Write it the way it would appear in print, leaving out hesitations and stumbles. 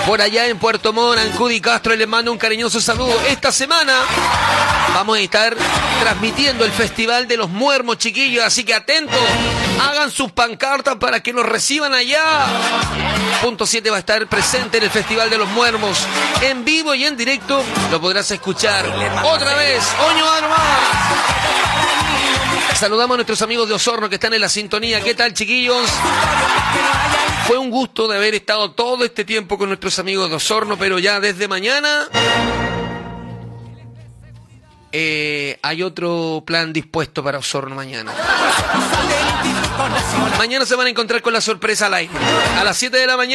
por allá en Puerto Montt, Ancudi Castro, les mando un cariñoso saludo. Esta semana vamos a estar transmitiendo el Festival de los Muermos, chiquillos, así que atentos, hagan sus pancartas para que nos reciban allá. Punto 7 va a estar presente en el Festival de los Muermos, en vivo y en directo, lo podrás escuchar otra vez, Oño Arma. Saludamos a nuestros amigos de Osorno que están en la sintonía. ¿Qué tal, chiquillos? Fue un gusto de haber estado todo este tiempo con nuestros amigos de Osorno, pero ya desde mañana hay otro plan dispuesto para Osorno mañana. Mañana se van a encontrar con la sorpresa al aire. A las 7 de la mañana.